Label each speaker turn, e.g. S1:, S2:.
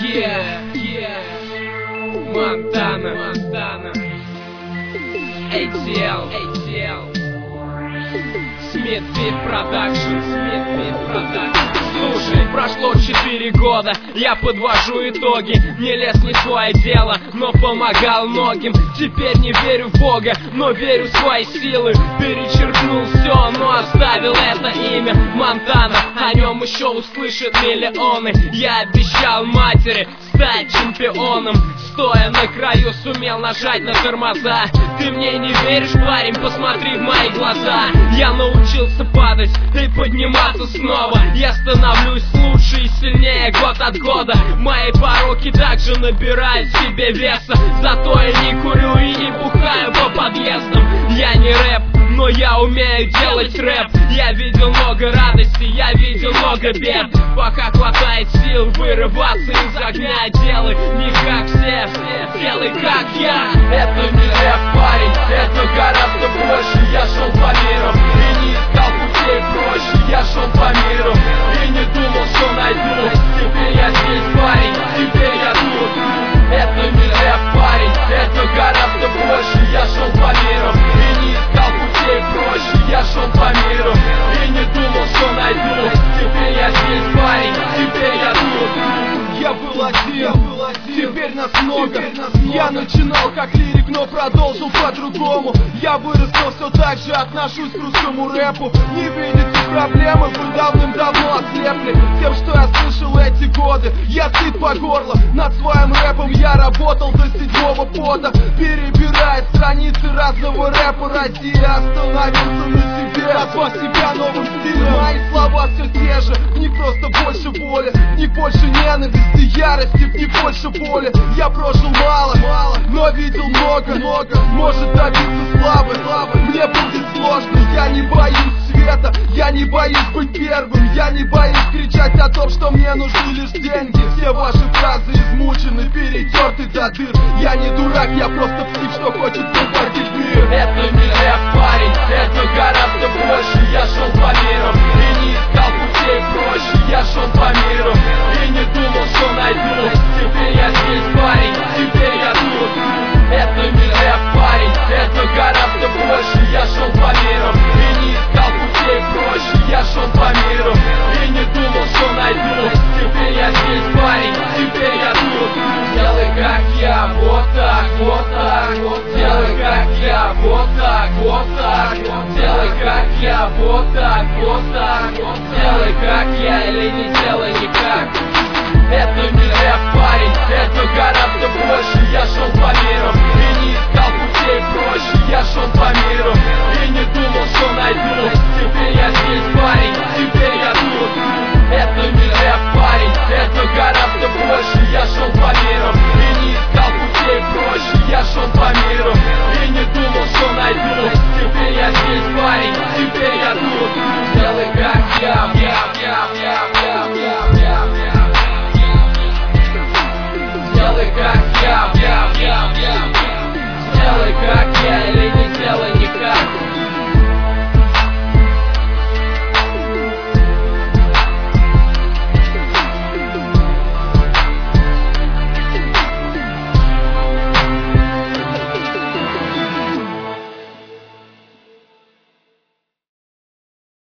S1: Монтана, ATL, Smith Beat Production. Слушай, прошло 4 года, я подвожу итоги. Не лез не свое дело, но помогал многим. Теперь не верю в Бога, но верю в свои силы. Перечеркнул все, но оставил это имя Монтана. О нем еще услышат миллионы. Я обещал матери стать чемпионом. Стоя на краю, сумел нажать на тормоза. Ты мне не веришь, парень, посмотри в мои глаза. Я научился падать и подниматься снова. Я становлюсь лучше и сильнее год от года. Мои пороки также набирают себе веса. Зато я не курю и не бухаю по подъездам. Я не рэп, но я умею делать рэп. Я видел много радости, я видел много бед. Пока хватает сил вырываться из огня, делай не как все, делай как я. Это не рэп, парень, это гораздо больше. Я шел по миру и не искал путей проще. Я шел по миру и не думал, что найду. Теперь я здесь, парень, теперь я тут. Это не рэп, парень, это гораздо больше. Я шел по миру и не искал путей проще. Я шел по миру и не думал, что найду. Теперь я здесь, парень, теперь я тут.
S2: Я был один, теперь нас много. Я начинал как лирик, но продолжил по-другому. Я вырастил, все так же отношусь к русскому рэпу. Не видите проблемы, вы давным-давно ослепли тем, что я слышал эти годы. Я сыт по горло, над своим рэпом я работал до 7-го пота. Перебирая страницы разного рэпа, Россия остановился на себе, назвав себя новым стилем. Мои слова все те же, в них просто больше боли, в них больше ненависти, ярости, в них больше боли. Я прожил мало, но видел много. Может добиться славы, мне будет сложно. Я не боюсь света, я не боюсь быть первым. Я не боюсь кричать о том, что мне нужны лишь деньги. Все ваши фразы измучены, перетерты до дыр. Я не дурак, я просто псих, что хочет захватить мир.
S1: Это не рэп, парень, это гораздо больше. Я шел по миру и не искал путей проще. Я шел по миру и не думал, что найду. Теперь я здесь, парень, теперь я тут. Это не рэп, парень, это гораздо больше. Я шел по миру и не искал путей проще. Я шел по миру и не думал, что найду. Теперь я здесь, парень, теперь я тут. Делай как я, вот так, вот так. Делай как я, вот так, вот так. Делай как я, вот так, вот так. Делай как я или не делай никак. Это не рэп, парень, это гораздо больше. Я шел по миру и не искал путей проще. Я шел по миру и не думал, что найду. Теперь я здесь, парень, теперь я тут. Это не рэп, парень, это гораздо больше. Я шел по миру и не искал путей проще. Я шел по миру и не думал, что найду.